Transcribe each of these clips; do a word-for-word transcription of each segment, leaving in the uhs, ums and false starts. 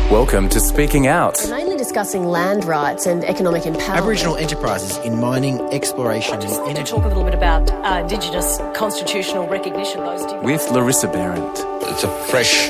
Welcome to Speaking Out. We're mainly discussing land rights and economic empowerment. Aboriginal enterprises in mining, exploration I just and wanted energy. to talk a little bit about uh, Indigenous constitutional recognition. Those With Larissa Behrendt. It's a fresh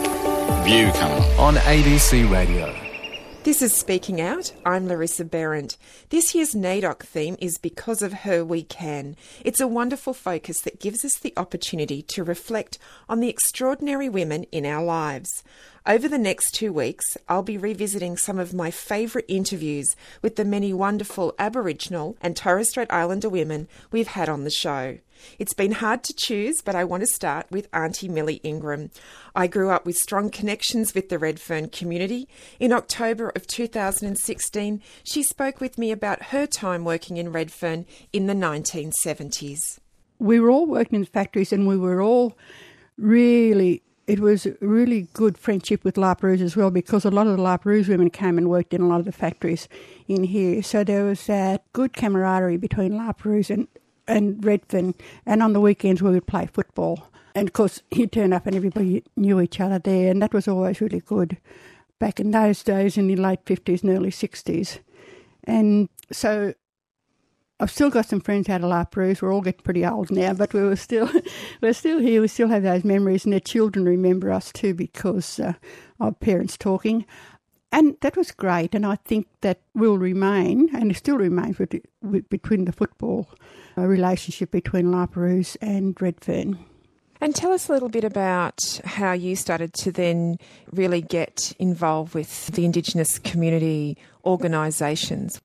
view coming on. On A B C Radio. This is Speaking Out. I'm Larissa Behrendt. This year's NAIDOC theme is Because of Her We Can. It's a wonderful focus that gives us the opportunity to reflect on the extraordinary women in our lives. Over the next two weeks, I'll be revisiting some of my favourite interviews with the many wonderful Aboriginal and Torres Strait Islander women we've had on the show. It's been hard to choose, but I want to start with Auntie Millie Ingram. I grew up with strong connections with the Redfern community. In October of two thousand sixteen, she spoke with me about her time working in Redfern in the nineteen seventies. We were all working in factories and we were all really... It was a really good friendship with La Perouse as well, because a lot of the La Perouse women came and worked in a lot of the factories in here. So there was that good camaraderie between La Perouse and, and Redfern. And on the weekends we would play football. And of course he'd turn up and everybody knew each other there, and that was always really good back in those days in the late fifties and early sixties. And so I've still got some friends out of La Perouse. We're all getting pretty old now, but we were still, we're still here. We still have those memories, and their children remember us too because uh, of parents talking. And that was great, and I think that will remain, and it still remains with, with, between the football uh, relationship between La Perouse and Redfern. And tell us a little bit about how you started to then really get involved with the Indigenous community organisations.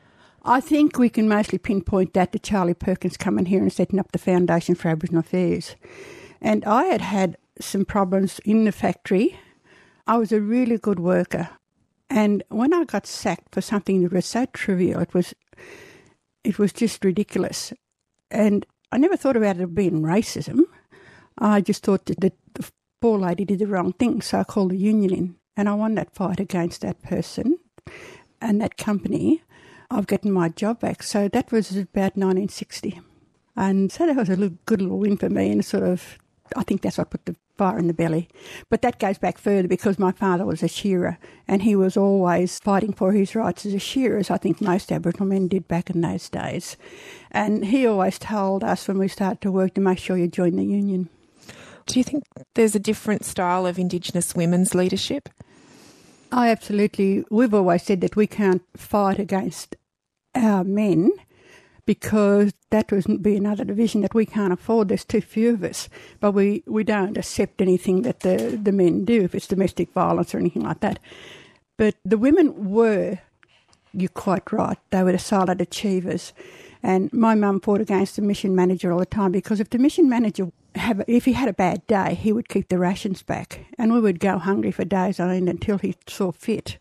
I think we can mostly pinpoint that to Charlie Perkins coming here and setting up the Foundation for Aboriginal Affairs. And I had had some problems in the factory. I was a really good worker. And when I got sacked for something that was so trivial, it was it was just ridiculous. And I never thought about it being racism. I just thought that the, the poor lady did the wrong thing, so I called the union in. And I won that fight against that person and that company of getting my job back. So that was about nineteen sixty. And so that was a little, good little win for me, and sort of, I think that's what put the fire in the belly. But that goes back further because my father was a shearer, and he was always fighting for his rights as a shearer, as I think most Aboriginal men did back in those days. And he always told us when we started to work to make sure you join the union. Do you think there's a different style of Indigenous women's leadership? Oh, absolutely. We've always said that we can't fight against our men because that would be another division that we can't afford. There's too few of us. But we, we don't accept anything that the, the men do, if it's domestic violence or anything like that. But the women were, you're quite right, they were the silent achievers. And my mum fought against the mission manager all the time because if the mission manager, have, if he had a bad day, he would keep the rations back. And we would go hungry for days on end until he saw fit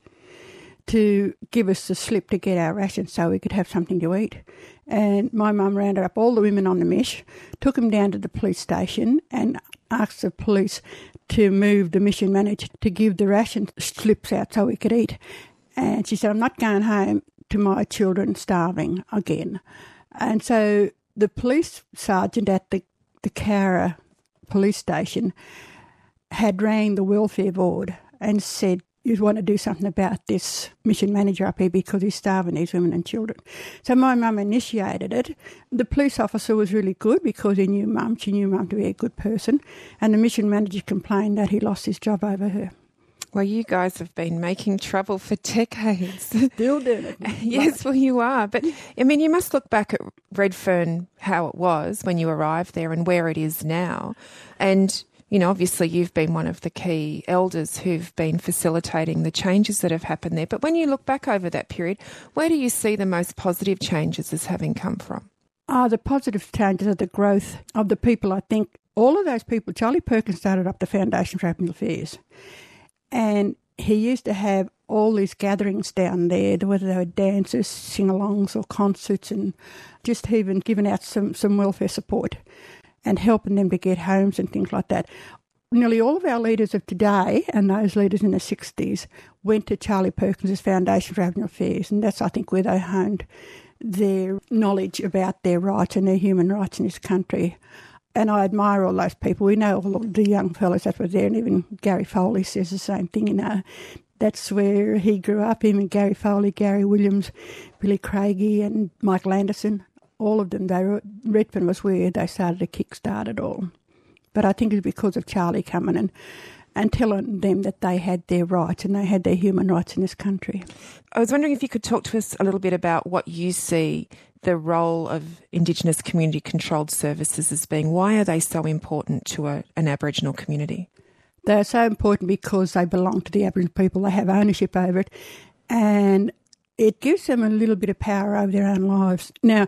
to give us the slip to get our rations so we could have something to eat. And my mum rounded up all the women on the mesh, took them down to the police station and asked the police to move the mission manager to give the ration slips out so we could eat. And she said, I'm not going home to my children starving again. And so the police sergeant at the, the Cowra police station had rang the welfare board and said, you'd want to do something about this mission manager up here because he's starving these women and children. So my mum initiated it. The police officer was really good because he knew mum. She knew mum to be a good person. And the mission manager complained that he lost his job over her. Well, you guys have been making trouble for decades. Still doing it. Yes, well, you are. But, I mean, you must look back at Redfern, how it was when you arrived there and where it is now. And, you know, obviously you've been one of the key elders who've been facilitating the changes that have happened there. But when you look back over that period, where do you see the most positive changes as having come from? Ah, oh, the positive changes are the growth of the people. I think all of those people, Charlie Perkins started up the Foundation for Aboriginal Affairs. And he used to have all these gatherings down there, whether they were dances, sing-alongs or concerts, and just even giving out some, some welfare support and helping them to get homes and things like that. Nearly all of our leaders of today and those leaders in the sixties went to Charlie Perkins' Foundation for Aboriginal Affairs, and that's, I think, where they honed their knowledge about their rights and their human rights in this country. And I admire all those people. We know all the young fellows that were there, and even Gary Foley says the same thing, you know. That's where he grew up, him and Gary Foley, Gary Williams, Billy Craigie and Michael Anderson, all of them. They were, Redfern was where they started to kickstart it all. But I think it's because of Charlie coming and, and telling them that they had their rights and they had their human rights in this country. I was wondering if you could talk to us a little bit about what you see the role of Indigenous community-controlled services as being. Why are they so important to a, an Aboriginal community? They're so important because they belong to the Aboriginal people. They have ownership over it, and it gives them a little bit of power over their own lives. Now,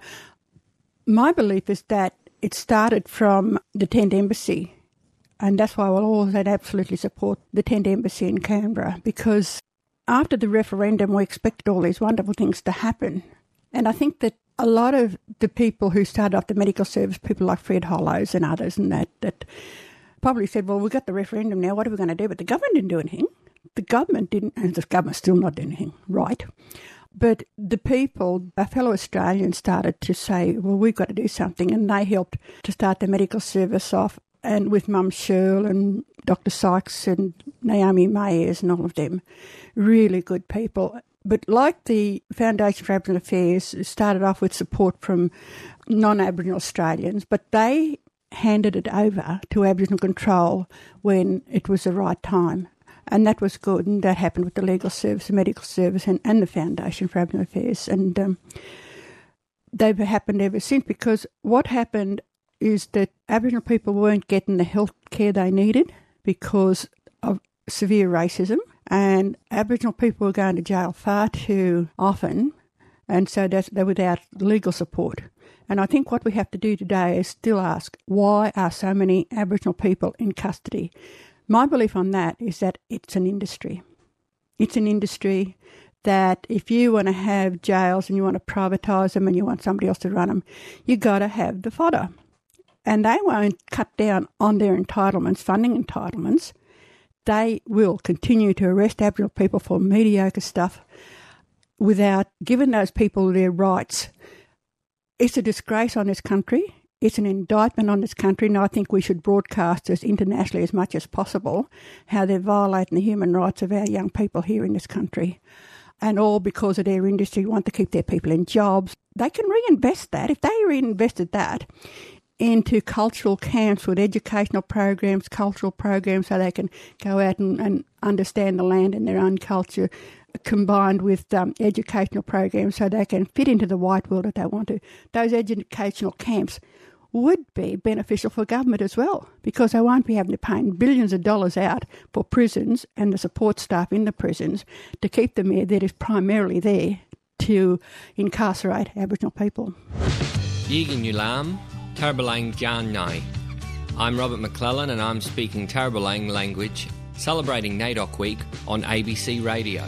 my belief is that it started from the Tent Embassy, and that's why we'll always absolutely support the Tent Embassy in Canberra, because after the referendum we expected all these wonderful things to happen. And I think that a lot of the people who started off the medical service, people like Fred Hollows and others and that, that probably said, well, we've got the referendum now, what are we going to do? But the government didn't do anything. The government didn't, and the government's still not doing anything, right? But the people, our fellow Australians, started to say, well, we've got to do something, and they helped to start the medical service off, and with Mum Shirl and Doctor Sykes and Naomi Mayers and all of them, really good people. But like the Foundation for Aboriginal Affairs, it started off with support from non-Aboriginal Australians, but they handed it over to Aboriginal control when it was the right time. And that was good, and that happened with the legal service, the medical service, and, and the Foundation for Aboriginal Affairs. And um, they've happened ever since, because what happened is that Aboriginal people weren't getting the health care they needed because of severe racism, and Aboriginal people were going to jail far too often, and so that's, they're without legal support. And I think what we have to do today is still ask, why are so many Aboriginal people in custody? My belief on that is that it's an industry. It's an industry that if you want to have jails and you want to privatise them and you want somebody else to run them, you got to have the fodder. And they won't cut down on their entitlements, funding entitlements. They will continue to arrest Aboriginal people for mediocre stuff without giving those people their rights. It's a disgrace on this country. It's an indictment on this country, and I think we should broadcast this internationally as much as possible, how they're violating the human rights of our young people here in this country. And all because of their industry, want to keep their people in jobs. They can reinvest that. If they reinvested that into cultural camps with educational programs, cultural programs, so they can go out and, and understand the land and their own culture, combined with um, educational programs so they can fit into the white world if they want to. Those educational camps would be beneficial for government as well, because they won't be having to pay billions of dollars out for prisons and the support staff in the prisons to keep them there that is primarily there to incarcerate Aboriginal people. Yigin Yulam, Tarbalang Jan Nai. I'm Robert McClellan and I'm speaking Tarbalang language, celebrating NAIDOC Week on A B C Radio.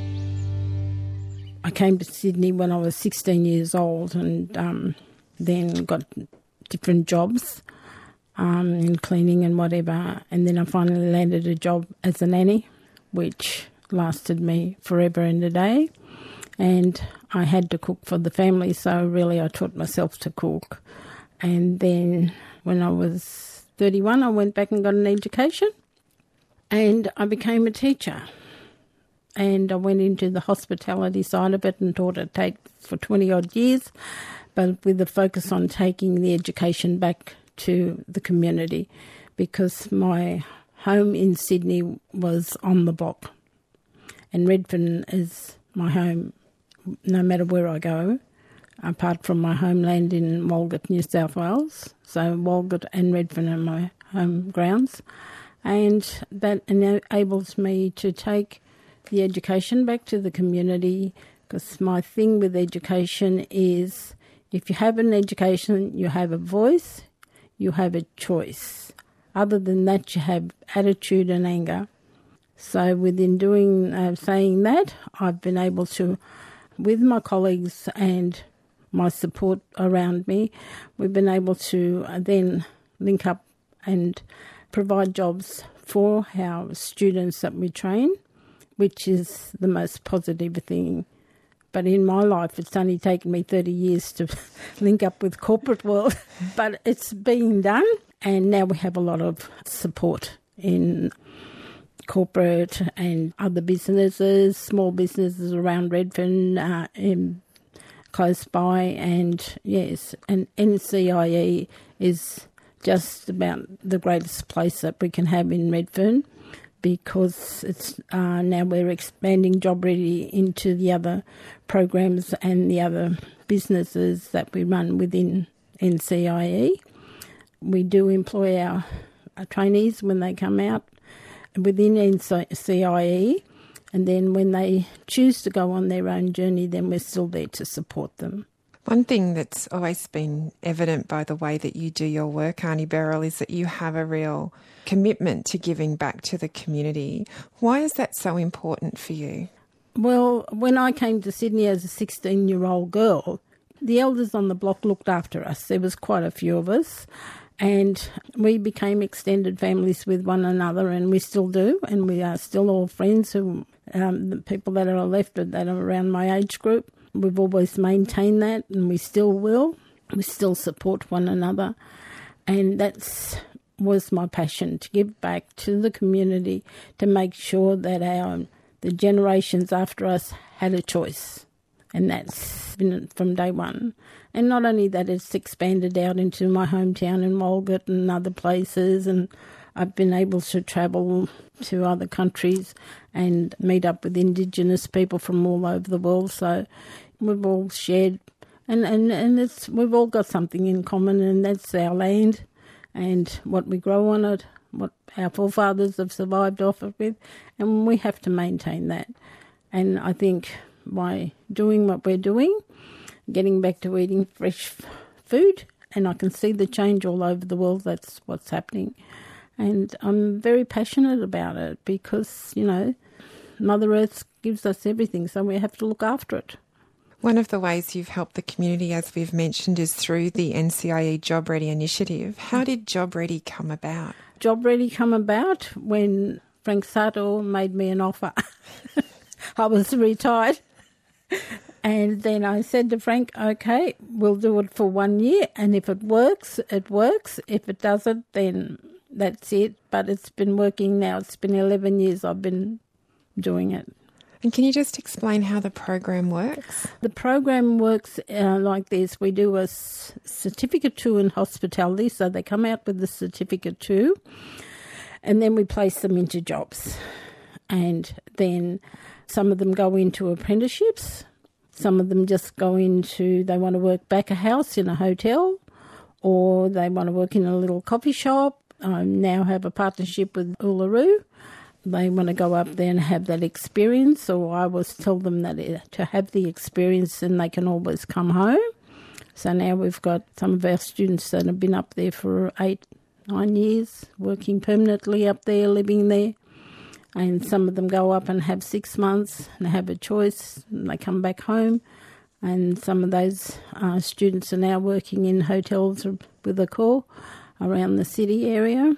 I came to Sydney when I was sixteen years old and um, then got different jobs um, in cleaning and whatever, and then I finally landed a job as a nanny, which lasted me forever and a day, and I had to cook for the family, so really I taught myself to cook. And then when I was thirty-one, I went back and got an education, and I became a teacher. And I went into the hospitality side of it and taught at Tate for twenty-odd years, but with a focus on taking the education back to the community, because my home in Sydney was on the block. And Redfern is my home no matter where I go, apart from my homeland in Walgett, New South Wales. So Walgett and Redfern are my home grounds. And that enables me to take the education back to the community, because my thing with education is if you have an education, you have a voice, you have a choice. Other than that, you have attitude and anger. So within doing, uh, saying that, I've been able to, with my colleagues and my support around me, we've been able to then link up and provide jobs for our students that we train, which is the most positive thing. But in my life, it's only taken me thirty years to link up with corporate world, but it's being done. And now we have a lot of support in corporate and other businesses, small businesses around Redfern, uh, in, close by, and yes, and N C I E is just about the greatest place that we can have in Redfern, because it's uh, now we're expanding Job Ready into the other programs and the other businesses that we run within N C I E. We do employ our, our trainees when they come out within N C I E, and then when they choose to go on their own journey, then we're still there to support them. One thing that's always been evident by the way that you do your work, Arnie Beryl, is that you have a real commitment to giving back to the community. Why is that so important for you? Well, when I came to Sydney as a sixteen-year-old girl, the elders on the block looked after us. There was quite a few of us, and we became extended families with one another, and we still do, and we are still all friends. Who, um, the people that are left that are around my age group, we've always maintained that, and we still will. We still support one another, and that's was my passion, to give back to the community, to make sure that our the generations after us had a choice. And that's been from day one. And not only that, it's expanded out into my hometown in Walgett and other places, and I've been able to travel to other countries and meet up with Indigenous people from all over the world. So we've all shared, and, and, and it's we've all got something in common, and that's our land and what we grow on it, what our forefathers have survived off of it, and we have to maintain that. And I think by doing what we're doing, getting back to eating fresh f- food, and I can see the change all over the world. That's what's happening. And I'm very passionate about it because, you know, Mother Earth gives us everything, so we have to look after it. One of the ways you've helped the community, as we've mentioned, is through the N C I E Job Ready initiative. How did Job Ready come about? Job Ready come about when Frank Sato made me an offer. I was retired. And then I said to Frank, okay, we'll do it for one year, and if it works, it works. If it doesn't, then that's it. But it's been working now. It's been eleven years I've been doing it. And can you just explain how the program works? The program works uh, like this. We do a s- certificate two in hospitality, so they come out with the certificate two, and then we place them into jobs. And then some of them go into apprenticeships. Some of them just go into, they want to work back a house in a hotel, or they want to work in a little coffee shop. I now have a partnership with Uluru. They want to go up there and have that experience, or I always tell them that it, to have the experience, then they can always come home. So now we've got some of our students that have been up there for eight, nine years, working permanently up there, living there. And some of them go up and have six months and have a choice, and they come back home. And some of those uh, students are now working in hotels with a call around the city area.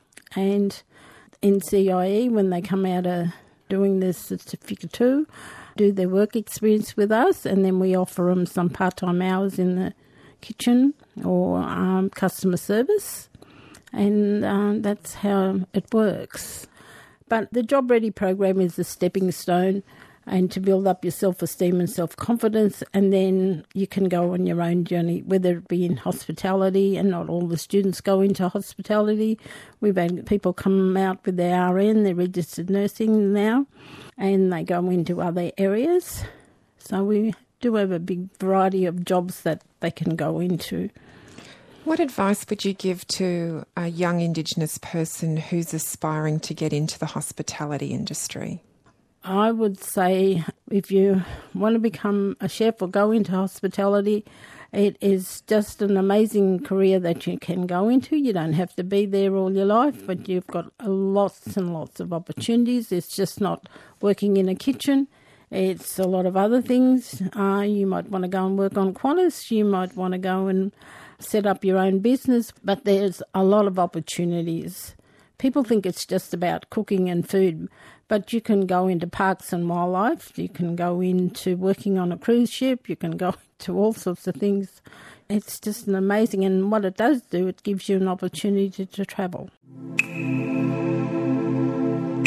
And N C I E, when they come out of doing the certificate two, do their work experience with us, and then we offer them some part-time hours in the kitchen or um, customer service, and um, that's how it works. But the Job Ready program is a stepping stone, and to build up your self-esteem and self-confidence, and then you can go on your own journey, whether it be in hospitality, and not all the students go into hospitality. We've had people come out with their R N, they're registered nursing now, and they go into other areas. So we do have a big variety of jobs that they can go into. What advice would you give to a young Indigenous person who's aspiring to get into the hospitality industry? I would say if you want to become a chef or go into hospitality, it is just an amazing career that you can go into. You don't have to be there all your life, but you've got lots and lots of opportunities. It's just not working in a kitchen. It's a lot of other things. Uh, you might want to go and work on Qantas. You might want to go and set up your own business, but there's a lot of opportunities. People think it's just about cooking and food, but you can go into parks and wildlife, you can go into working on a cruise ship, you can go to all sorts of things. It's just an amazing, and what it does do, it gives you an opportunity to, to travel. Oh,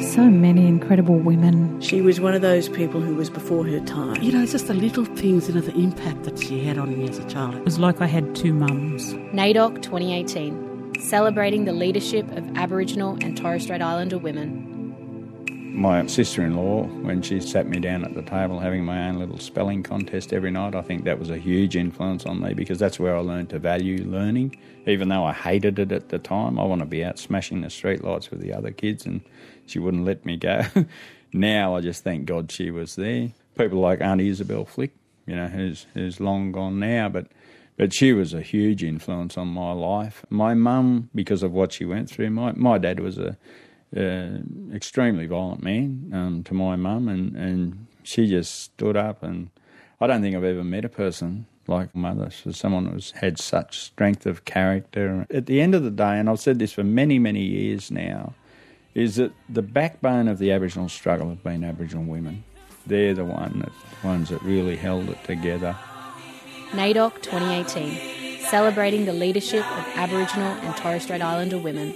so many incredible women. She was one of those people who was before her time. You know, it's just the little things, you know, the impact that she had on me as a child. It was like I had two mums. NAIDOC twenty eighteen, celebrating the leadership of Aboriginal and Torres Strait Islander women. My sister-in-law, when she sat me down at the table having my own little spelling contest every night, I think that was a huge influence on me, because that's where I learned to value learning. Even though I hated it at the time, I want to be out smashing the streetlights with the other kids, and she wouldn't let me go. Now I just thank God she was there. People like Auntie Isabel Flick, you know, who's, who's long gone now, but But she was a huge influence on my life. My mum, because of what she went through, my, my dad was a uh, extremely violent man um, to my mum, and, and she just stood up, and I don't think I've ever met a person like mother, so someone who's had such strength of character. At the end of the day, and I've said this for many, many years now, is that the backbone of the Aboriginal struggle have been Aboriginal women. They're the one that, ones that really held it together. NAIDOC twenty eighteen, celebrating the leadership of Aboriginal and Torres Strait Islander women.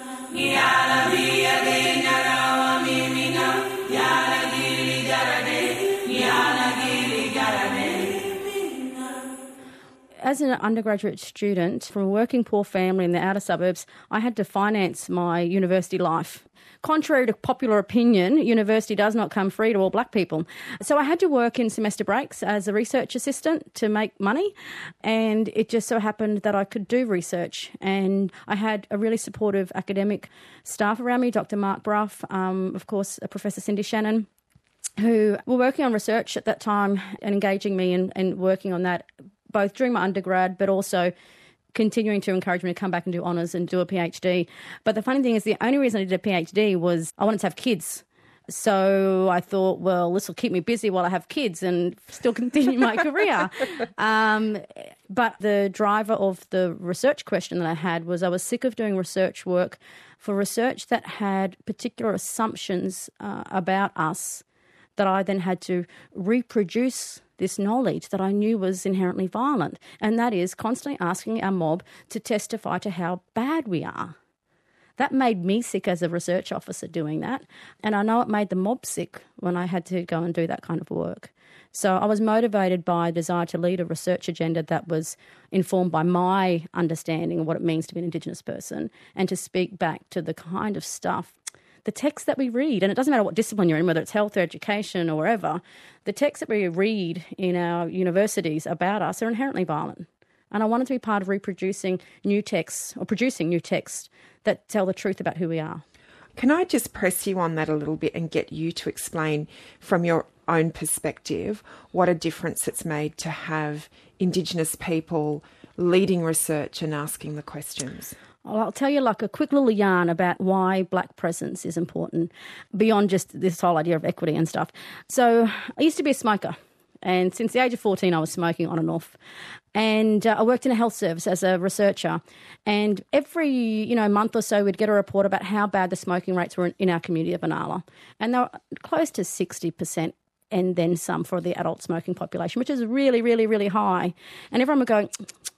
As an undergraduate student from a working poor family in the outer suburbs, I had to finance my university life. Contrary to popular opinion, university does not come free to all black people. So I had to work in semester breaks as a research assistant to make money, and it just so happened that I could do research. And I had a really supportive academic staff around me, Doctor Mark Bruff, um, of course, Professor Cindy Shannon, who were working on research at that time and engaging me and, and working on that both during my undergrad but also continuing to encourage me to come back and do honours and do a PhD. But the funny thing is, the only reason I did a PhD was I wanted to have kids. So I thought, well, this will keep me busy while I have kids and still continue my career. Um, but the driver of the research question that I had was I was sick of doing research work for research that had particular assumptions uh, about us that I then had to reproduce this knowledge that I knew was inherently violent, and that is constantly asking our mob to testify to how bad we are. That made me sick as a research officer doing that, and I know it made the mob sick when I had to go and do that kind of work. So I was motivated by a desire to lead a research agenda that was informed by my understanding of what it means to be an Indigenous person, and to speak back to the kind of stuff, the texts that we read, and it doesn't matter what discipline you're in, whether it's health or education or wherever, the texts that we read in our universities about us are inherently violent. And I wanted to be part of reproducing new texts or producing new texts that tell the truth about who we are. Can I just press you on that a little bit and get you to explain from your own perspective what a difference it's made to have Indigenous people leading research and asking the questions? Well, I'll tell you like a quick little yarn about why black presence is important beyond just this whole idea of equity and stuff. So I used to be a smoker, and since the age of fourteen I was smoking on and off. And uh, I worked in a health service as a researcher, and every you know month or so we'd get a report about how bad the smoking rates were in, in our community of Benalla. And they were close to sixty percent and then some for the adult smoking population, which is really, really, really high. And everyone would go,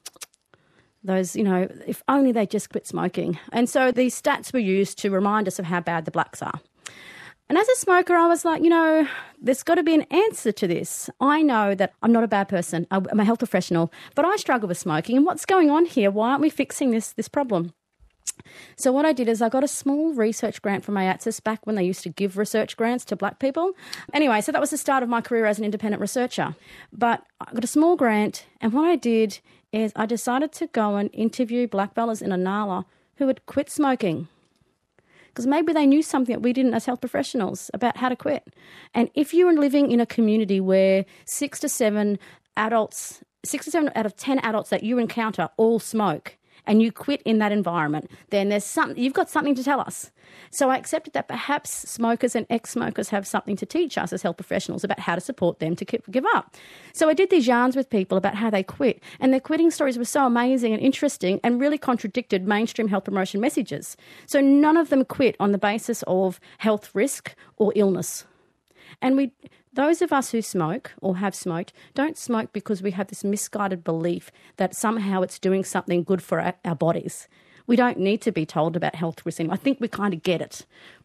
those, you know, if only they just quit smoking. And so these stats were used to remind us of how bad the blacks are. And as a smoker, I was like, you know, there's got to be an answer to this. I know that I'm not a bad person. I'm a health professional, but I struggle with smoking. And what's going on here? Why aren't we fixing this this problem? So what I did is I got a small research grant from A A T S I S back when they used to give research grants to black people. Anyway, so that was the start of my career as an independent researcher. But I got a small grant, and what I did is I decided to go and interview black fellas in Inala who had quit smoking, because maybe they knew something that we didn't as health professionals about how to quit. And if you are living in a community where six to seven adults, six to seven out of ten adults that you encounter all smoke, and you quit in that environment, then there's something, you've got something to tell us. So I accepted that perhaps smokers and ex-smokers have something to teach us as health professionals about how to support them to give up. So I did these yarns with people about how they quit, and their quitting stories were so amazing and interesting and really contradicted mainstream health promotion messages. So none of them quit on the basis of health risk or illness. And we... Those of us who smoke or have smoked don't smoke because we have this misguided belief that somehow it's doing something good for our, our bodies. We don't need to be told about health risk anymore. I think we kind of get it.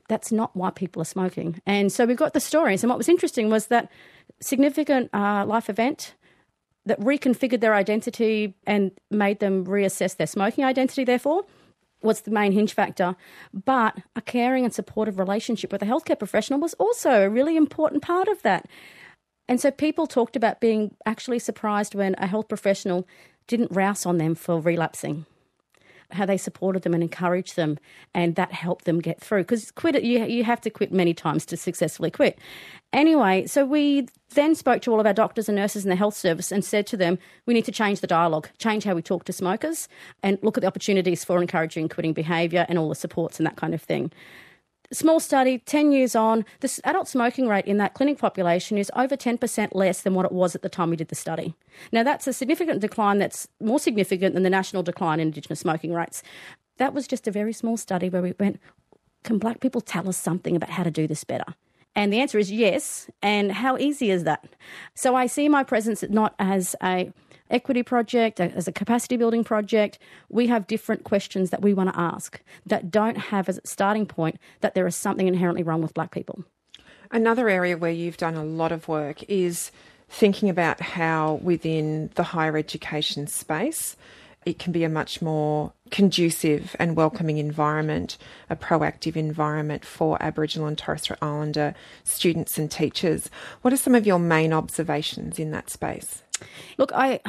that's not why people are smoking. And so we've got the stories. And what was interesting was that significant uh, life event that reconfigured their identity and made them reassess their smoking identity, therefore, was the main hinge factor. But a caring and supportive relationship with a healthcare professional was also a really important part of that. And so people talked about being actually surprised when a health professional didn't rouse on them for relapsing, how they supported them and encouraged them, and that helped them get through. Because quit, you, you have to quit many times to successfully quit. Anyway, so we then spoke to all of our doctors and nurses in the health service and said to them, we need to change the dialogue, change how we talk to smokers, and look at the opportunities for encouraging quitting behaviour and all the supports and that kind of thing. Small study, ten years on, the adult smoking rate in that clinic population is over ten percent less than what it was at the time we did the study. Now, that's a significant decline that's more significant than the national decline in Indigenous smoking rates. That was just a very small study where we went, can black people tell us something about how to do this better? And the answer is yes. And how easy is that? So I see my presence not as a equity project, as a capacity building project. We have different questions that we want to ask that don't have as a starting point that there is something inherently wrong with black people. Another area where you've done a lot of work is thinking about how within the higher education space it can be a much more conducive and welcoming environment, a proactive environment for Aboriginal and Torres Strait Islander students and teachers. What are some of your main observations in that space? Look, I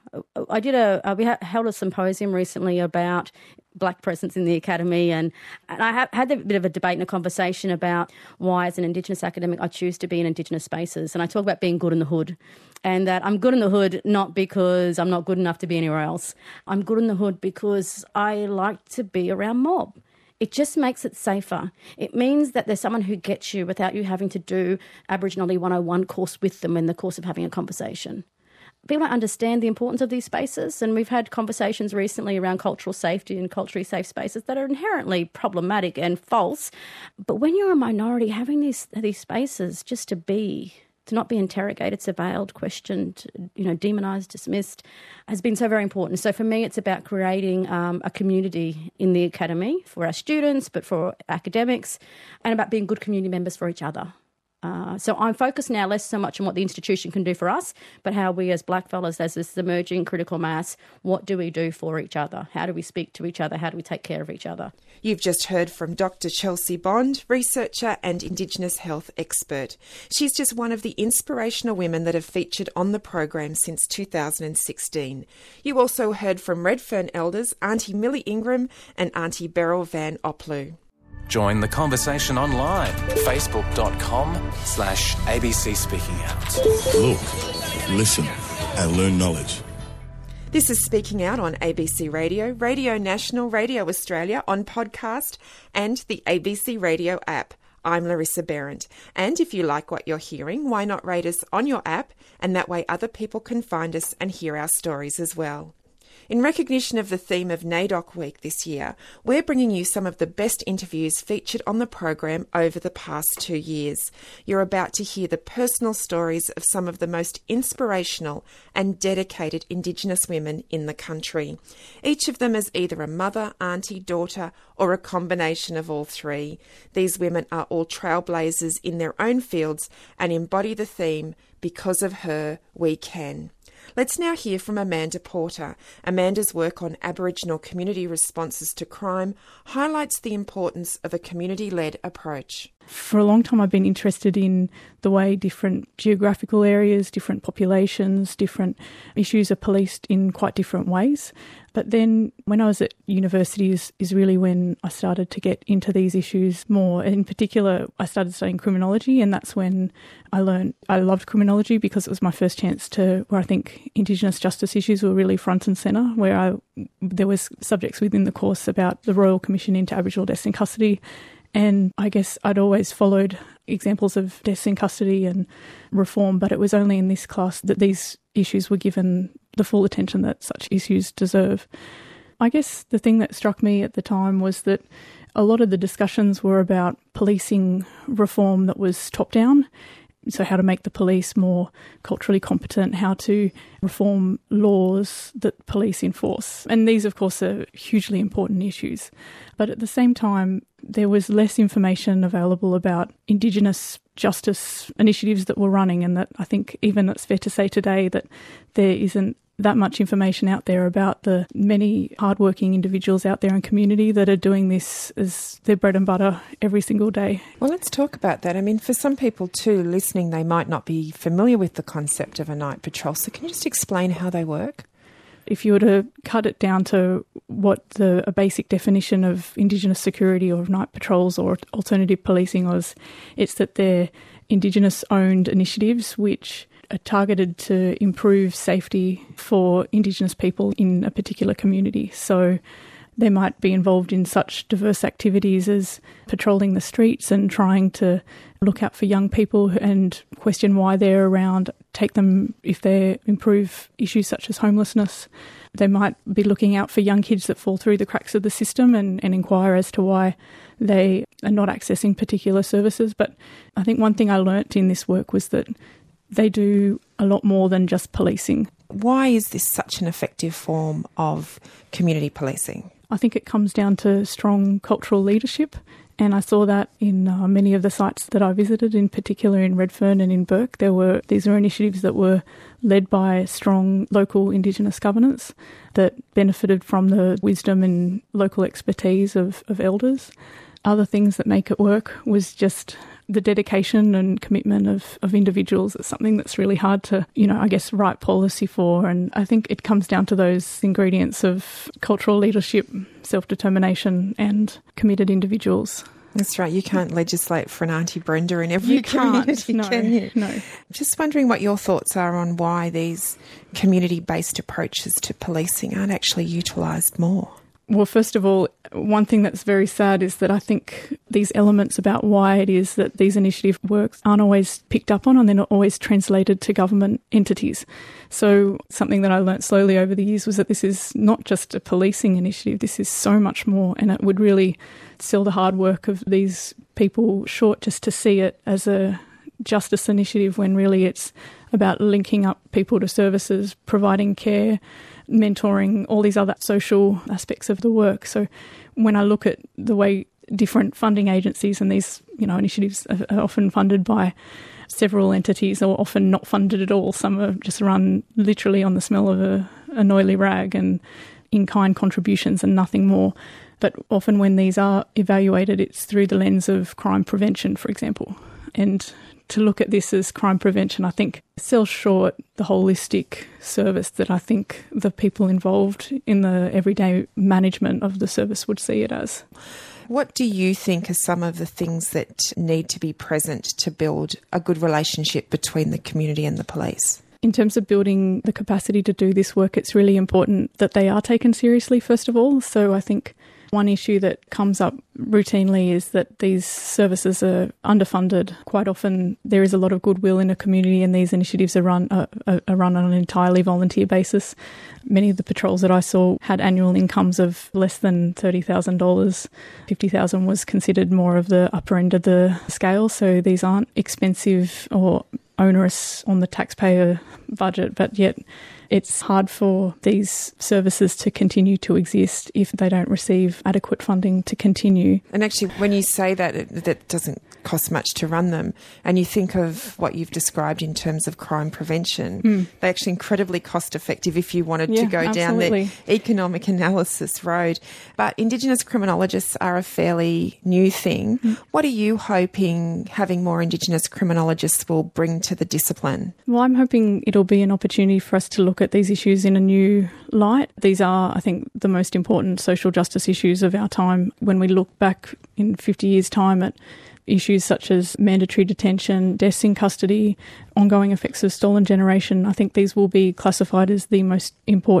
I did a uh, we held a symposium recently about black presence in the academy, and, and I have, had a bit of a debate and a conversation about why, as an Indigenous academic, I choose to be in Indigenous spaces. And I talk about being good in the hood, and that I'm good in the hood not because I'm not good enough to be anywhere else. I'm good in the hood because I like to be around mob. It just makes it safer. It means that there's someone who gets you without you having to do Aboriginal one oh one course with them in the course of having a conversation. People don't understand the importance of these spaces, and we've had conversations recently around cultural safety and culturally safe spaces that are inherently problematic and false. But when you're a minority, having these these spaces just to be, to not be interrogated, surveilled, questioned, you know, demonised, dismissed, has been so very important. So for me, it's about creating um, a community in the academy for our students, but for academics, and about being good community members for each other. Uh, so I'm focused now less so much on what the institution can do for us, but how we as blackfellas, as this emerging critical mass, what do we do for each other? How do we speak to each other? How do we take care of each other? You've just heard from Doctor Chelsea Bond, researcher and Indigenous health expert. She's just one of the inspirational women that have featured on the program since two thousand sixteen. You also heard from Redfern elders Auntie Millie Ingram and Auntie Beryl Van Oplu. Join the conversation online, facebook.com slash ABC Speaking Out. Look, listen and learn knowledge. This is Speaking Out on A B C Radio, Radio National, Radio Australia, on podcast and the A B C Radio app. I'm Larissa Behrendt. And if you like what you're hearing, why not rate us on your app? And that way other people can find us and hear our stories as well. In recognition of the theme of NAIDOC Week this year, we're bringing you some of the best interviews featured on the program over the past two years. You're about to hear the personal stories of some of the most inspirational and dedicated Indigenous women in the country. Each of them is either a mother, auntie, daughter, or a combination of all three. These women are all trailblazers in their own fields and embody the theme, because of her, we can. Let's now hear from Amanda Porter. Amanda's work on Aboriginal community responses to crime highlights the importance of a community-led approach. For a long time I've been interested in the way different geographical areas, different populations, different issues are policed in quite different ways. But then when I was at university is, is really when I started to get into these issues more. In particular, I started studying criminology, and that's when I learned I loved criminology because it was my first chance to, where I think Indigenous justice issues were really front and centre, where I there was subjects within the course about the Royal Commission into Aboriginal deaths in custody. And I guess I'd always followed examples of deaths in custody and reform, but it was only in this class that these issues were given the full attention that such issues deserve. I guess the thing that struck me at the time was that a lot of the discussions were about policing reform that was top-down, So how to make the police more culturally competent, how to reform laws that police enforce. And these, of course, are hugely important issues. But at the same time, there was less information available about Indigenous justice initiatives that were running, and that I think even it's fair to say today that there isn't that much information out there about the many hardworking individuals out there in community that are doing this as their bread and butter every single day. Well, let's talk about that. I mean, for some people too, listening, they might not be familiar with the concept of a night patrol. So can you just explain how they work? If you were to cut it down to what the a basic definition of Indigenous security or night patrols or alternative policing was, it's that they're Indigenous-owned initiatives which are targeted to improve safety for Indigenous people in a particular community. So they might be involved in such diverse activities as patrolling the streets and trying to look out for young people and question why they're around, take them if they improve issues such as homelessness. They might be looking out for young kids that fall through the cracks of the system and, and inquire as to why they are not accessing particular services. But I think one thing I learnt in this work was that they do a lot more than just policing. Why is this such an effective form of community policing? I think it comes down to strong cultural leadership, and I saw that in uh, many of the sites that I visited, in particular in Redfern and in Bourke. There were these were initiatives that were led by strong local Indigenous governance that benefited from the wisdom and local expertise of, of elders. Other things that make it work was just the dedication and commitment of, of individuals. It's something that's really hard to, you know, I guess, write policy for. And I think it comes down to those ingredients of cultural leadership, self-determination and committed individuals. That's right. You can't legislate for an Auntie Brenda in every you community, can't. No, can you? No. Just wondering what your thoughts are on why these community-based approaches to policing aren't actually utilised more. Well, first of all, one thing that's very sad is that I think these elements about why it is that these initiative works aren't always picked up on, and they're not always translated to government entities. So something that I learnt slowly over the years was that this is not just a policing initiative, this is so much more, and it would really sell the hard work of these people short just to see it as a justice initiative when really it's about linking up people to services, providing care, mentoring, all these other social aspects of the work. So when I look at the way different funding agencies and these, you know, initiatives are often funded by several entities or often not funded at all. Some are just run literally on the smell of a, an oily rag and in-kind contributions and nothing more. But often when these are evaluated, it's through the lens of crime prevention, for example. And to look at this as crime prevention, I think, sells short the holistic service that I think the people involved in the everyday management of the service would see it as. What do you think are some of the things that need to be present to build a good relationship between the community and the police? In terms of building the capacity to do this work, it's really important that they are taken seriously, first of all. So I think one issue that comes up routinely is that these services are underfunded. Quite often there is a lot of goodwill in a community and these initiatives are run, uh, are run on an entirely volunteer basis. Many of the patrols that I saw had annual incomes of less than thirty thousand dollars. fifty thousand dollars was considered more of the upper end of the scale, so these aren't expensive or onerous on the taxpayer budget, but yet it's hard for these services to continue to exist if they don't receive adequate funding to continue. And actually, when you say that, it, that doesn't cost much to run them, and you think of what you've described in terms of crime prevention, mm. they're actually incredibly cost effective if you wanted yeah, to go absolutely. down the economic analysis road. But Indigenous criminologists are a fairly new thing. Mm. What are you hoping having more Indigenous criminologists will bring to the discipline? Well, I'm hoping it'll be an opportunity for us to look at these issues in a new light. These are, I think, the most important social justice issues of our time. When we look back in fifty years' time at issues such as mandatory detention, deaths in custody, ongoing effects of stolen generation, I think these will be classified as the most important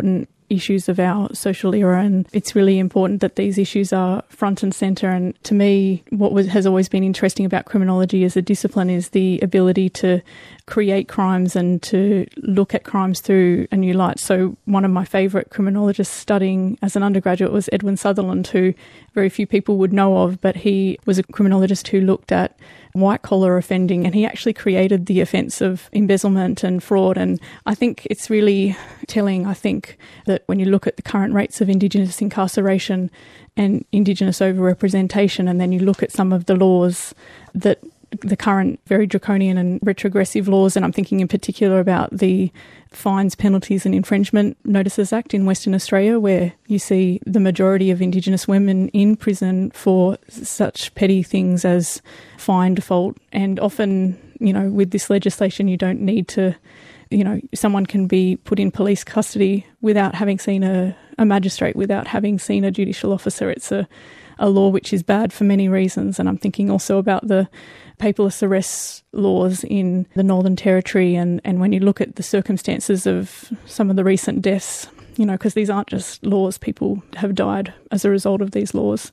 issues of our social era, and it's really important that these issues are front and centre. And to me, what was, has always been interesting about criminology as a discipline is the ability to create crimes and to look at crimes through a new light. So one of my favourite criminologists studying as an undergraduate was Edwin Sutherland, who very few people would know of, but he was a criminologist who looked at white-collar offending, and he actually created the offence of embezzlement and fraud. And I think it's really telling, I think, that when you look at the current rates of Indigenous incarceration and Indigenous overrepresentation, and then you look at some of the laws that the current very draconian and retrogressive laws, and I'm thinking in particular about the Fines, Penalties and Infringement Notices Act in Western Australia, where you see the majority of Indigenous women in prison for such petty things as fine default. And often, you know, with this legislation, you don't need to, you know, someone can be put in police custody without having seen a, a magistrate, without having seen a judicial officer. It's a, a law which is bad for many reasons. And I'm thinking also about the paperless arrest laws in the Northern Territory, and, and when you look at the circumstances of some of the recent deaths, you know, because these aren't just laws, people have died as a result of these laws.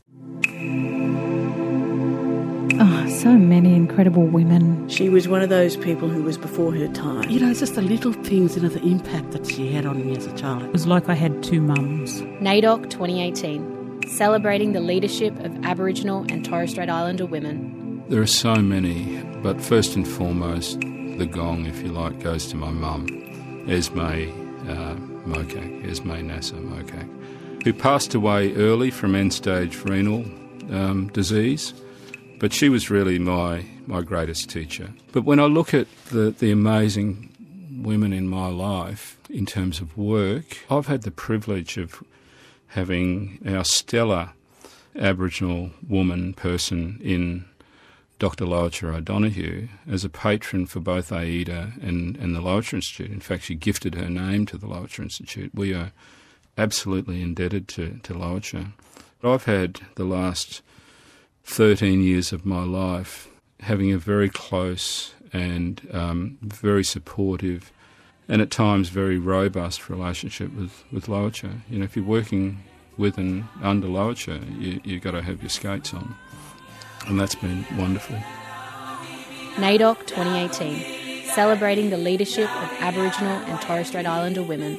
Oh, so many incredible women. She was one of those people who was before her time. You know, it's just the little things, you know, the impact that she had on me as a child. It was like I had two mums. NAIDOC twenty eighteen, celebrating the leadership of Aboriginal and Torres Strait Islander women. There are so many, but first and foremost, the gong, if you like, goes to my mum, Esme uh, Mokak, Esme Nasser Mokak, who passed away early from end-stage renal um, disease, but she was really my, my greatest teacher. But when I look at the, the amazing women in my life in terms of work, I've had the privilege of having our stellar Aboriginal woman person in Doctor Lowitja O'Donoghue as a patron for both AIDA and, and the Lowitja Institute. In fact, she gifted her name to the Lowitja Institute. We are absolutely indebted to, to Lowitja. I've had the last thirteen years of my life having a very close and um, very supportive and at times very robust relationship with, with Lowitja. You know, if you're working with and under Lowitja, you, you've got to have your skates on. And that's been wonderful. NAIDOC twenty eighteen, celebrating the leadership of Aboriginal and Torres Strait Islander women.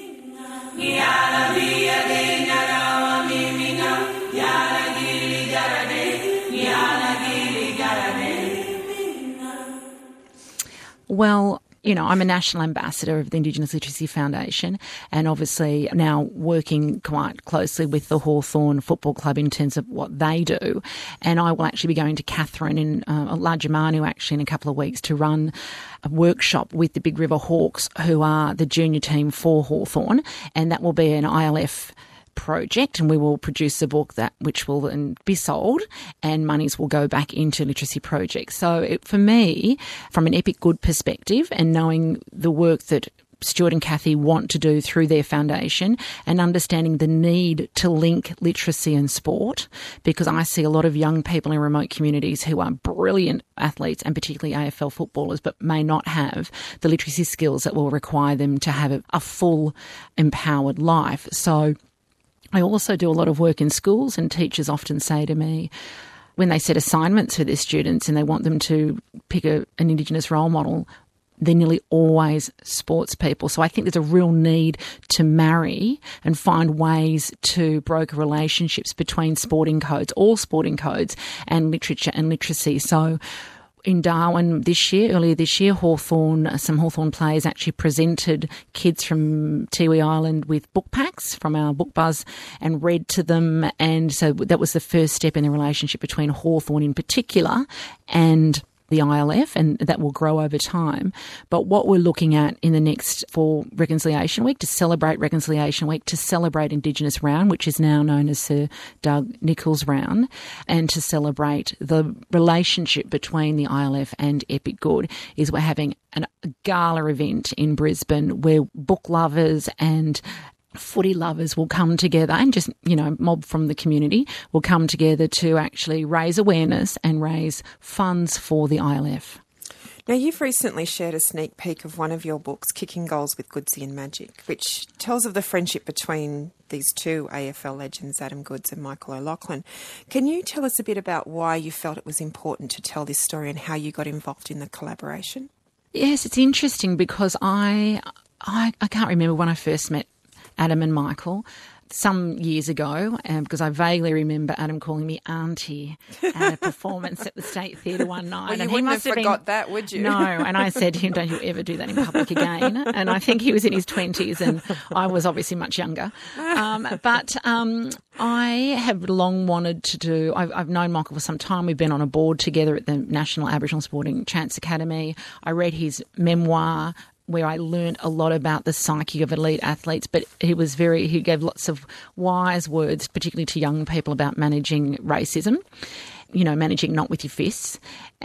Well, you know, I'm a national ambassador of the Indigenous Literacy Foundation, and obviously now working quite closely with the Hawthorn Football Club in terms of what they do. And I will actually be going to Katherine in uh, Lajamanu actually in a couple of weeks to run a workshop with the Big River Hawks, who are the junior team for Hawthorn, and that will be an I L F project, and we will produce a book that which will then be sold, and monies will go back into literacy projects. So it, for me, from an Epic Good perspective, and knowing the work that Stuart and Kathy want to do through their foundation, and understanding the need to link literacy and sport, because I see a lot of young people in remote communities who are brilliant athletes, and particularly A F L footballers, but may not have the literacy skills that will require them to have a, a full empowered life. So I also do a lot of work in schools, and teachers often say to me, when they set assignments for their students and they want them to pick a, an Indigenous role model, they're nearly always sports people. So I think there's a real need to marry and find ways to broker relationships between sporting codes, all sporting codes, and literature and literacy. So in Darwin this year, earlier this year, Hawthorn, some Hawthorn players actually presented kids from Tiwi Island with book packs from our Book Buzz and read to them. And so that was the first step in the relationship between Hawthorn in particular and the I L F, and that will grow over time. But what we're looking at in the next, for Reconciliation Week, to celebrate Reconciliation Week, to celebrate Indigenous Round, which is now known as Sir Doug Nicholls Round, and to celebrate the relationship between the I L F and Epic Good, is we're having an, a gala event in Brisbane where book lovers and footy lovers will come together, and just, you know, mob from the community will come together to actually raise awareness and raise funds for the I L F. Now, you've recently shared a sneak peek of one of your books, Kicking Goals with Goodsy and Magic, which tells of the friendship between these two A F L legends, Adam Goodes and Michael O'Loughlin. Can you tell us a bit about why you felt it was important to tell this story and how you got involved in the collaboration? Yes, it's interesting because I, I, I can't remember when I first met Adam and Michael. Some years ago, um, because I vaguely remember Adam calling me auntie at a performance at the State Theatre one night. Well, you and wouldn't he must have have forgot been, that, would you? No, and I said to him, don't you ever do that in public again. And I think he was in his twenties and I was obviously much younger. Um, but um, I have long wanted to do, I've, I've known Michael for some time. We've been on a board together at the National Aboriginal Sporting Chants Academy. I read his memoir, where I learned a lot about the psyche of elite athletes, but he was very, he gave lots of wise words, particularly to young people, about managing racism, you know, managing not with your fists.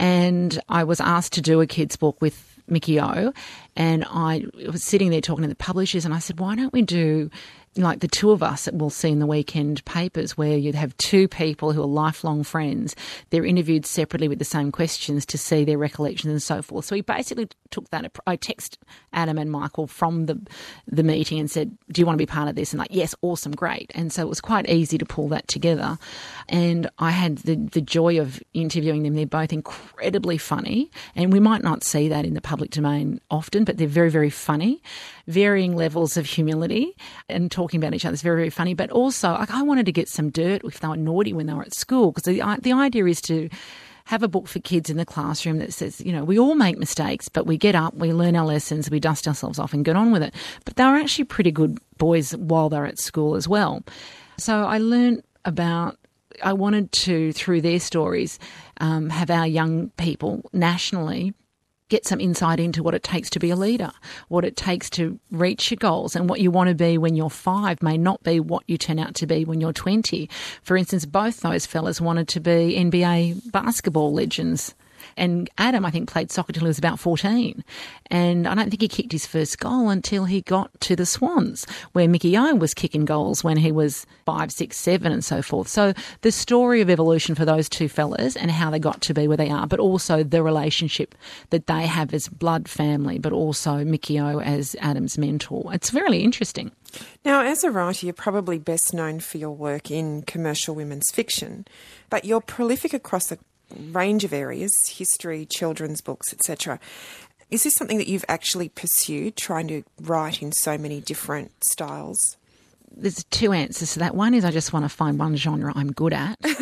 And I was asked to do a kid's book with Mickey O, and I was sitting there talking to the publishers, and I said, why don't we do like the two of us that we'll see in the weekend papers, where you'd have two people who are lifelong friends. They're interviewed separately with the same questions to see their recollections and so forth. So we basically took that. I texted Adam and Michael from the the meeting and said, do you want to be part of this? And like, yes, awesome, great. And so it was quite easy to pull that together. And I had the, the joy of interviewing them. They're both incredibly funny. And we might not see that in the public domain often, but they're very, very funny. Varying levels of humility and talking about each other is very, very funny. But also, like, I wanted to get some dirt if they were naughty when they were at school, because the, the idea is to have a book for kids in the classroom that says, you know, we all make mistakes, but we get up, we learn our lessons, we dust ourselves off and get on with it. But they were actually pretty good boys while they were at school as well. So I learned about, I wanted to, through their stories, um, have our young people nationally get some insight into what it takes to be a leader, what it takes to reach your goals, and what you want to be when you're five may not be what you turn out to be when you're twenty. For instance, both those fellas wanted to be N B A basketball legends. And Adam, I think, played soccer till he was about fourteen. And I don't think he kicked his first goal until he got to the Swans, where Mickey O was kicking goals when he was five, six, seven and so forth. So the story of evolution for those two fellas and how they got to be where they are, but also the relationship that they have as blood family, but also Mickey O as Adam's mentor. It's really interesting. Now, as a writer, you're probably best known for your work in commercial women's fiction, but you're prolific across a range of areas, history, children's books, et cetera. Is this something that you've actually pursued, trying to write in so many different styles? There's two answers to that. One is I just want to find one genre I'm good at. You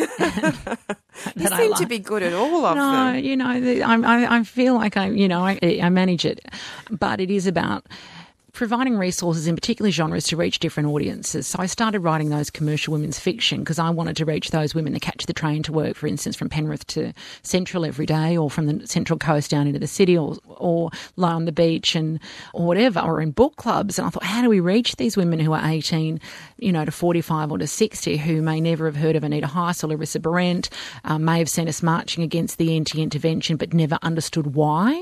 seem like. to be good at all of no, them. No, you know, I, I feel like I, you know, I, I manage it, but it is about providing resources in particular genres to reach different audiences. So I started writing those commercial women's fiction because I wanted to reach those women that catch the train to work, for instance, from Penrith to Central every day, or from the Central Coast down into the city, or or lie on the beach and or whatever, or in book clubs. And I thought, how do we reach these women who are eighteen, you know, to forty-five or to sixty, who may never have heard of Anita Heiss or Larissa Behrendt, um, may have seen us marching against the anti-intervention but never understood why,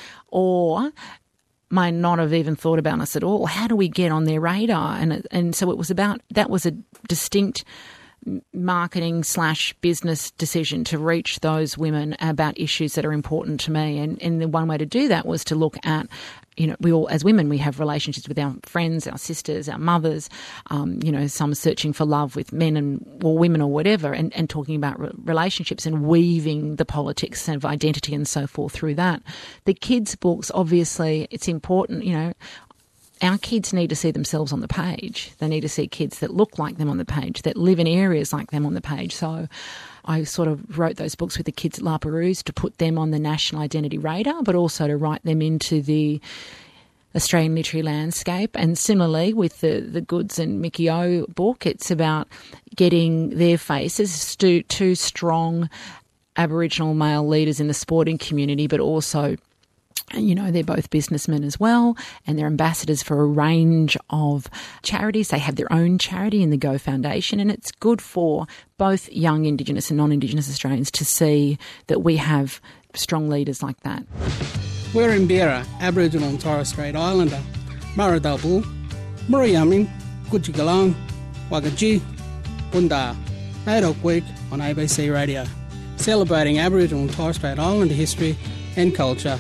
or may not have even thought about us at all. How do we get on their radar? And and so it was about, that was a distinct marketing slash business decision to reach those women about issues that are important to me. And, and the one way to do that was to look at, you know, we all, as women, we have relationships with our friends, our sisters, our mothers, um, you know, some searching for love with men and or women or whatever, and, and talking about re- relationships and weaving the politics of identity and so forth through that. The kids' books, obviously, it's important, you know, our kids need to see themselves on the page. They need to see kids that look like them on the page, that live in areas like them on the page. So I sort of wrote those books with the kids at La Perouse to put them on the national identity radar, but also to write them into the Australian literary landscape. And similarly with the, the Goodes and Mickey O book, it's about getting their faces to two strong Aboriginal male leaders in the sporting community, but also, you know, they're both businessmen as well, and they're ambassadors for a range of charities. They have their own charity in the Go Foundation, and it's good for both young Indigenous and non-Indigenous Australians to see that we have strong leaders like that. We're in Beera, Aboriginal and Torres Strait Islander, Maradabu, Muriyamin, Gudjigalang, Wagaji, Bunda, NAIDOC Week on A B C Radio, celebrating Aboriginal and Torres Strait Islander history and culture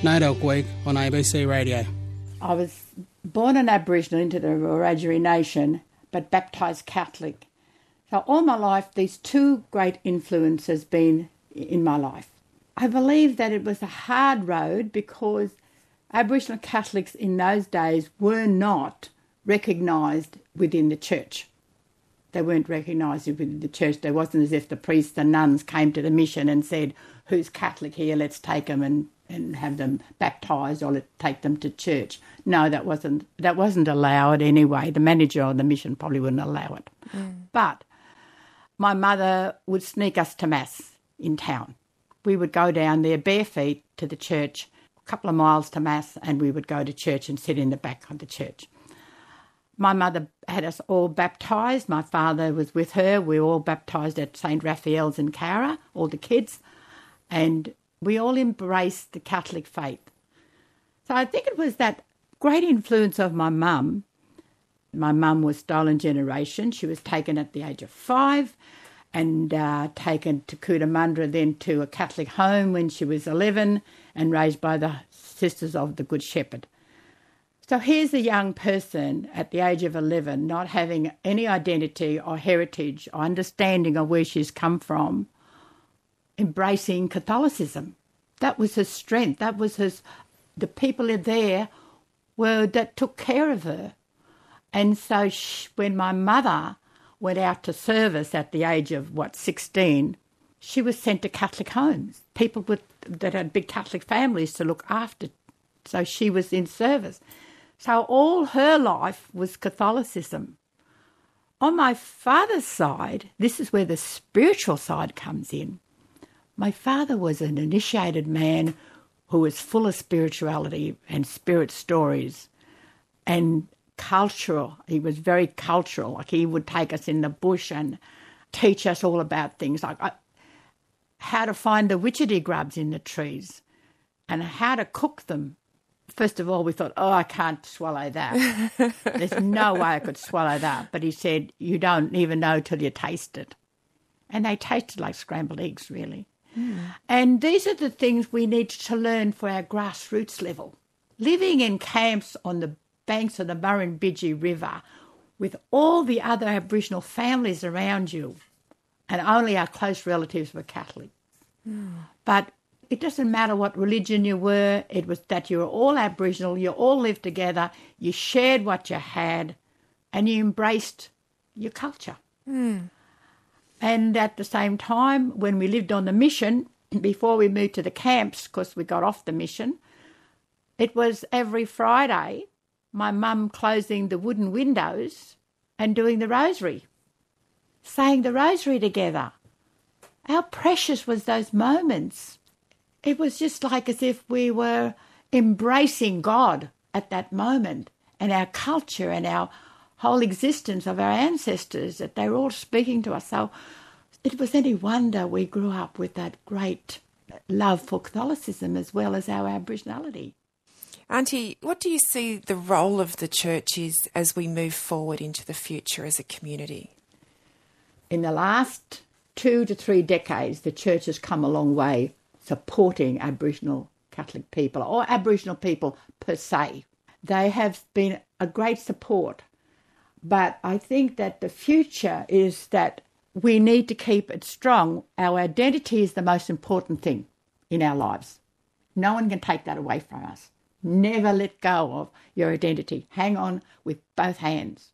NAIDOC Week on A B C Radio. I was born an Aboriginal into the Wiradjuri Nation, but baptised Catholic. So all my life, these two great influences been in my life. I believe that it was a hard road because Aboriginal Catholics in those days were not recognised within the church. They weren't recognised within the church. There wasn't as if the priests and nuns came to the mission and said, who's Catholic here, let's take them and, and have them baptised or let's take them to church. No, that wasn't that wasn't allowed anyway. The manager of the mission probably wouldn't allow it. Mm. But my mother would sneak us to Mass in town. We would go down there bare feet to the church, a couple of miles to Mass, and we would go to church and sit in the back of the church. My mother had us all baptised. My father was with her. We were all baptised at Saint Raphael's in Cowra, all the kids, and we all embraced the Catholic faith. So I think it was that great influence of my mum. My mum was stolen generation. She was taken at the age of five and uh, taken to Cootamundra, then to a Catholic home when she was eleven and raised by the Sisters of the Good Shepherd. So here's a young person at the age of eleven not having any identity or heritage or understanding of where she's come from, embracing Catholicism. That was her strength. That was his, the people there were that took care of her. And so she, when my mother went out to service at the age of, what, sixteen, she was sent to Catholic homes, people with, that had big Catholic families to look after. So she was in service. So all her life was Catholicism. On my father's side, this is where the spiritual side comes in. My father was an initiated man who was full of spirituality and spirit stories and cultural. He was very cultural. Like he would take us in the bush and teach us all about things like uh, how to find the witchetty grubs in the trees and how to cook them. First of all, we thought, oh, I can't swallow that. There's no way I could swallow that. But he said, you don't even know till you taste it. And they tasted like scrambled eggs, really. Mm. And these are the things we need to learn for our grassroots level. Living in camps on the banks of the Murrumbidgee River with all the other Aboriginal families around you, and only our close relatives were Catholic. Mm. But it doesn't matter what religion you were, it was that you were all Aboriginal, you all lived together, you shared what you had, and you embraced your culture. Mm. And at the same time, when we lived on the mission, before we moved to the camps, because we got off the mission, it was every Friday, my mum closing the wooden windows and doing the rosary, saying the rosary together. How precious was those moments. It was just like as if we were embracing God at that moment and our culture and our whole existence of our ancestors, that they were all speaking to us. So it was any wonder we grew up with that great love for Catholicism as well as our Aboriginality. Auntie, what do you see the role of the church is as we move forward into the future as a community? In the last two to three decades, the church has come a long way supporting Aboriginal Catholic people or Aboriginal people per se. They have been a great support. But I think that the future is that we need to keep it strong. Our identity is the most important thing in our lives. No one can take that away from us. Never let go of your identity. Hang on with both hands.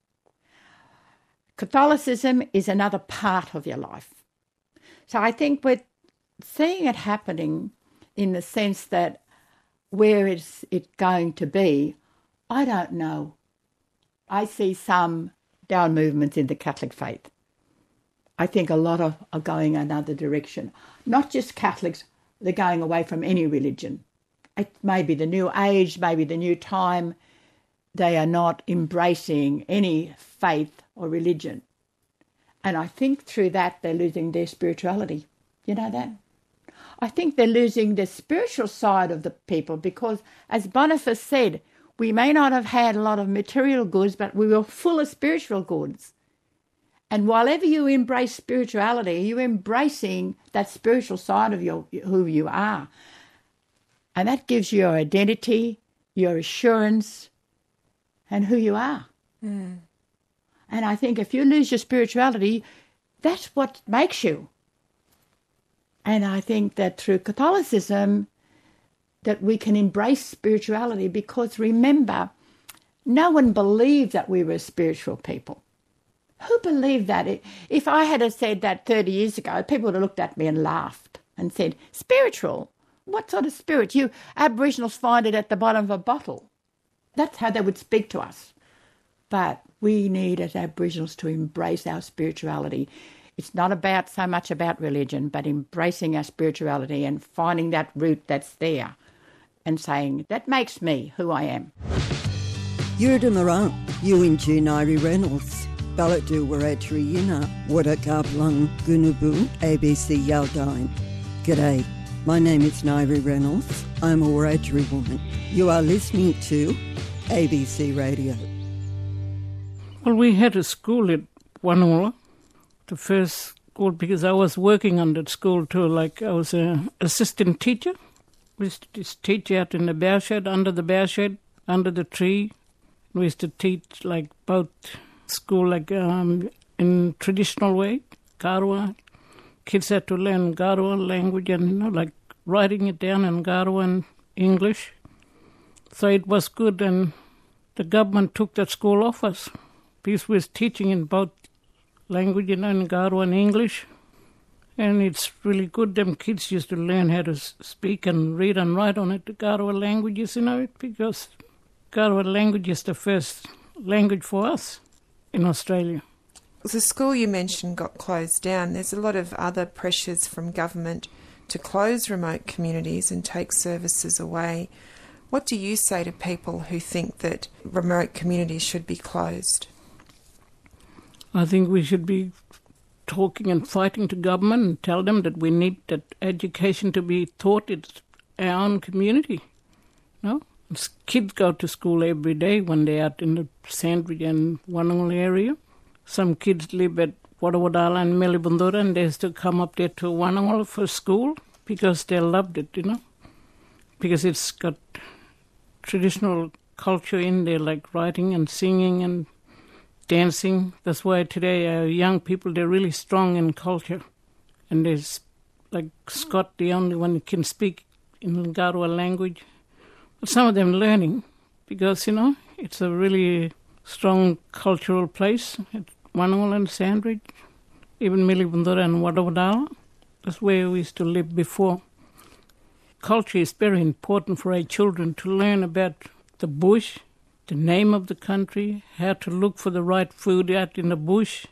Catholicism is another part of your life. So I think we're seeing it happening in the sense that where is it going to be, I don't know. I see some down movements in the Catholic faith. I think a lot of are going another direction. Not just Catholics, they're going away from any religion. It may be the new age, maybe the new time. They are not embracing any faith or religion. And I think through that they're losing their spirituality. You know that? I think they're losing the spiritual side of the people because, as Boniface said, we may not have had a lot of material goods, but we were full of spiritual goods. And whenever you embrace spirituality, you're embracing that spiritual side of your who you are. And that gives you your identity, your assurance, and who you are. Mm. And I think if you lose your spirituality, that's what makes you. And I think that through Catholicism, that we can embrace spirituality, because remember, no one believed that we were spiritual people. Who believed that? If I had said that thirty years ago, people would have looked at me and laughed and said, spiritual? What sort of spirit? You Aboriginals find it at the bottom of a bottle. That's how they would speak to us. But we need, as Aboriginals, to embrace our spirituality. It's not about so much about religion, but embracing our spirituality and finding that root that's there and saying, that makes me who I am. Yurda Marang, Yuinji Nairi Reynolds, Baladu Wiradjuri Yina, Wadakablang Gunubu, A B C Yaldine. G'day, my name is Nairi Reynolds. I'm a Wiradjuri woman. You are listening to A B C Radio. Well, we had a school at Wanola, the first school, because I was working on that school too. Like, I was an assistant teacher. We used to teach out in the bear shed, under the bear shed, under the tree. We used to teach like both school, like um, in traditional way, Garwa. Kids had to learn Garwa language and, you know, like writing it down in Garwa and English. So it was good, and the government took that school off us because we was teaching in both language, you know, in Garwa and English. And it's really good. Them kids used to learn how to speak and read and write on it, the Garwa languages, you know, because Garwa language is the first language for us in Australia. The school you mentioned got closed down. There's a lot of other pressures from government to close remote communities and take services away. What do you say to people who think that remote communities should be closed? I think we should be talking and fighting to government and tell them that we need that education to be taught in our own community. No? Kids go to school every day when they're out in the Sandridge and Wannangal area. Some kids live at Wadawadaala and Melibundura, and they used to come up there to Wannangal for school because they loved it, you know, because it's got traditional culture in there, like writing and singing and dancing. That's why today our young people, they're really strong in culture. And there's, like Scott, the only one who can speak in Garwa language. But some of them learning because, you know, it's a really strong cultural place at Wannangal and Sandridge, even Melibundura and Wadawadaala. That's where we used to live before. Culture is very important for our children to learn about the bush, the name of the country, how to look for the right food out in the bush.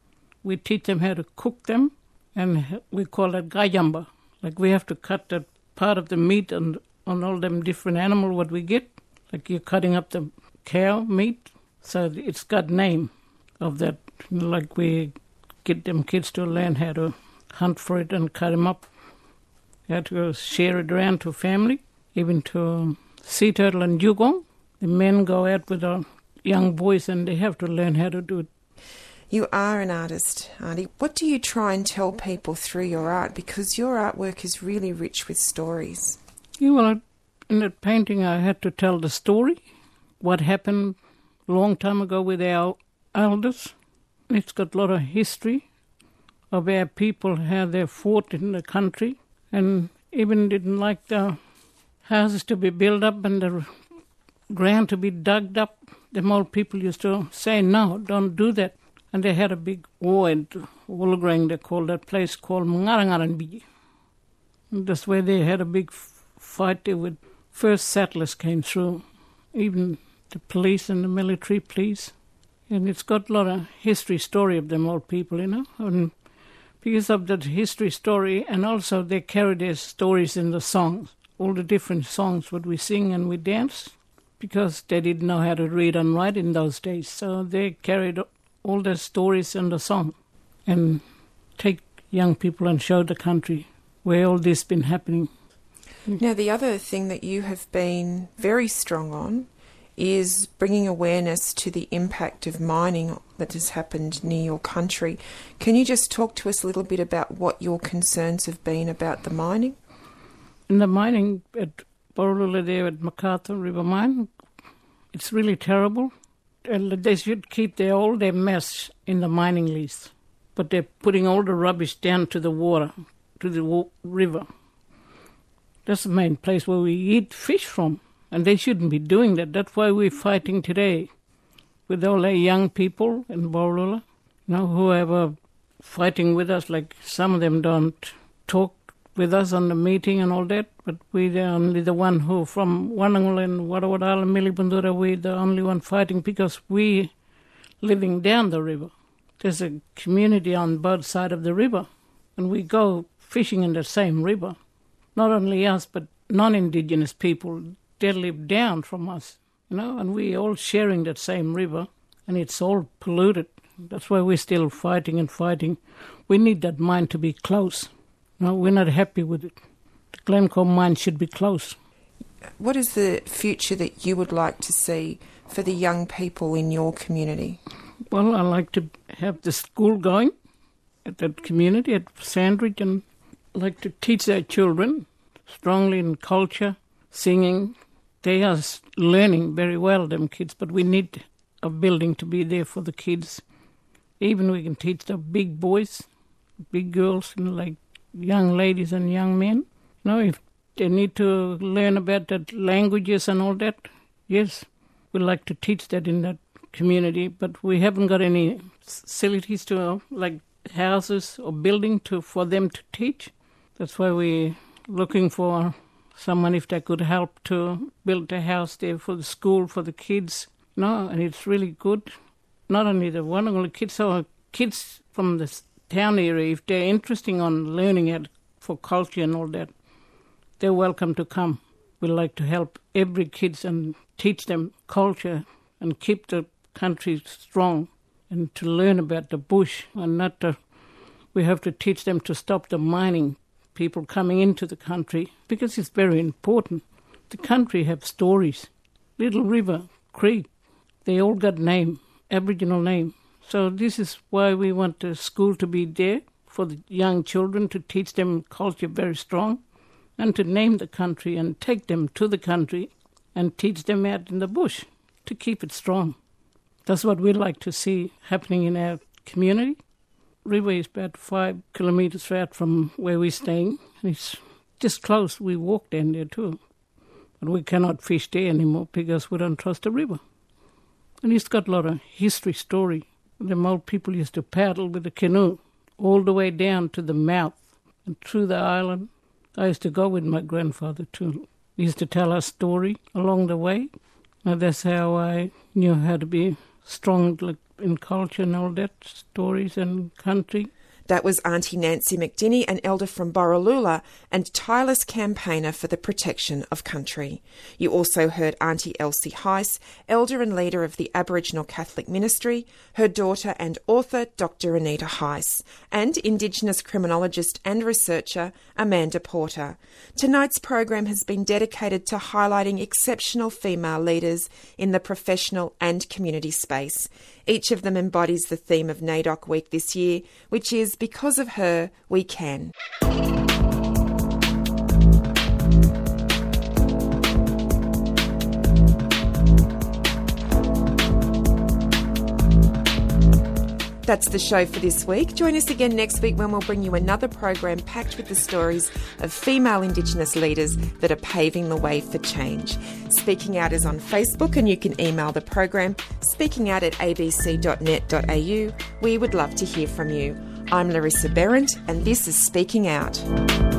We teach them how to cook them, and we call it gayamba. Like we have to cut that part of the meat on, on all them different animals what we get. Like you're cutting up the cow meat, so it's got name of that. Like we get them kids to learn how to hunt for it and cut them up. You have to share it around to family, even to sea turtle and dugong. The men go out with the young boys and they have to learn how to do it. You are an artist, Auntie. What do you try and tell people through your art? Because your artwork is really rich with stories. Yeah, well, in that painting I had to tell the story, what happened a long time ago with our elders. It's got a lot of history of our people, how they fought in the country, and even didn't like the houses to be built up and the ground to be dug up. Them old people used to say, no, don't do that. And they had a big war at Wollongong, they called that place called Ngarangaranbiji. That's where they had a big fight there with first settlers came through, even the police and the military police. And it's got a lot of history story of them old people, you know. And because of that history story, and also they carry their stories in the songs, all the different songs what we sing and we dance, because they didn't know how to read and write in those days. So they carried all their stories in the song and take young people and show the country where all this been happening. Now, the other thing that you have been very strong on is bringing awareness to the impact of mining that has happened near your country. Can you just talk to us a little bit about what your concerns have been about the mining? In the mining at Borroloola there at MacArthur River Mine. It's really terrible. And they should keep their, all their mess in the mining lease. But they're putting all the rubbish down to the water, to the wa- river. That's the main place where we eat fish from. And they shouldn't be doing that. That's why we're fighting today with all the young people in Borroloola, you know, who are fighting with us. Like some of them don't talk with us on the meeting and all that, but we're only the one who from Wanangul and Wadawadala, Milibandura, we're the only one fighting because we living down the river. There's a community on both sides of the river, and we go fishing in the same river. Not only us, but non-Indigenous people, they live down from us, you know, and we all sharing that same river, and it's all polluted. That's why we're still fighting and fighting. We need that mine to be close. No, we're not happy with it. The Glencore mine should be close. What is the future that you would like to see for the young people in your community? Well, I like to have the school going at that community, at Sandridge, and I like to teach our children strongly in culture, singing. They are learning very well, them kids, but we need a building to be there for the kids. Even we can teach the big boys, big girls, you know, like young ladies and young men. You know, if they need to learn about the languages and all that, yes, we like to teach that in that community, but we haven't got any facilities to, uh, like houses or building to for them to teach. That's why we're looking for someone if they could help to build a house there for the school, for the kids. No, and it's really good. Not only the Wanangulu kids, so kids from the town area, if they're interested on learning it for culture and all that, they're welcome to come. We like to help every kids and teach them culture and keep the country strong and to learn about the bush and not to, we have to teach them to stop the mining people coming into the country because it's very important. The country have stories. Little River, Creek, they all got name, Aboriginal name. So this is why we want the school to be there for the young children to teach them culture very strong and to name the country and take them to the country and teach them out in the bush to keep it strong. That's what we like to see happening in our community. River is about five kilometres out from where we're staying. It's just close. We walk down there too. But we cannot fish there anymore because we don't trust the river. And it's got a lot of history story. Them old people used to paddle with a canoe all the way down to the mouth and through the island. I used to go with my grandfather too. He used to tell us story along the way. And that's how I knew how to be strong in culture and all that, stories and country. That was Auntie Nancy McDinney, an elder from Borroloola and tireless campaigner for the protection of country. You also heard Auntie Elsie Heiss, elder and leader of the Aboriginal Catholic Ministry, her daughter and author Doctor Anita Heiss, and Indigenous criminologist and researcher Amanda Porter. Tonight's program has been dedicated to highlighting exceptional female leaders in the professional and community space. Each of them embodies the theme of NAIDOC Week this year, which is Because of Her, We Can. That's the show for this week. Join us again next week when we'll bring you another program packed with the stories of female Indigenous leaders that are paving the way for change. Speaking Out is on Facebook and you can email the program speakingout at a b c dot net dot a u. We would love to hear from you. I'm Larissa Behrendt and this is Speaking Out.